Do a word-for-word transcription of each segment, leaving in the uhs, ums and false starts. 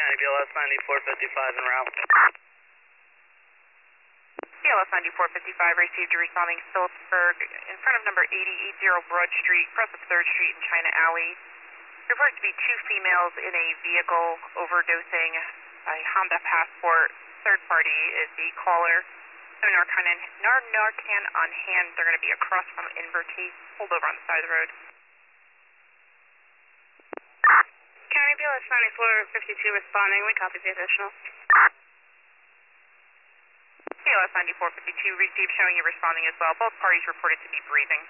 County, B L S ninety-four fifty-five en route. B L S ninety-four fifty-five received a responding Phillipsburg in front of number eighty eighty Broad Street, across of third Street and China Alley. Reported to be two females in a vehicle overdosing a Honda Passport. Third party is the caller. No Narcan, no Narcan on hand. They're going to be across from Invertase, pulled over on the side of the road. County, B L S ninety-four fifty-two responding. We copy the additional. B L S ninety-four fifty-two received, showing you responding as well. Both parties reported to be breathing.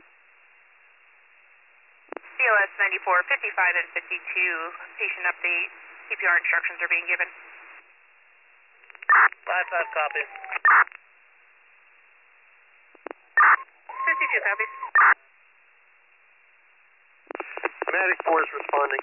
B L S ninety-four fifty-five and fifty-two, patient update. C P R instructions are being given. five five copy. fifty-two copies. Medic four is responding.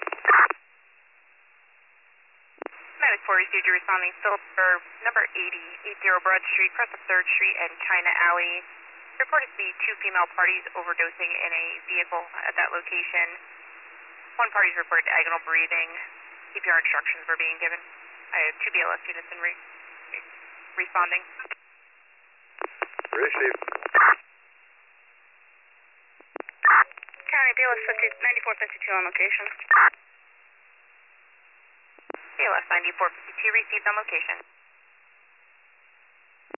Medic four received a responding Phillipsburg, number eighty eighty Broad Street, across of third Street and China Alley. Reported to be two female parties overdosing in a vehicle at that location. One party is reported agonal breathing. C P R instructions were being given. I have two B L S units in re responding. Received. County, B L S ninety-four fifty-two on location. B L S ninety-four fifty-two received on location.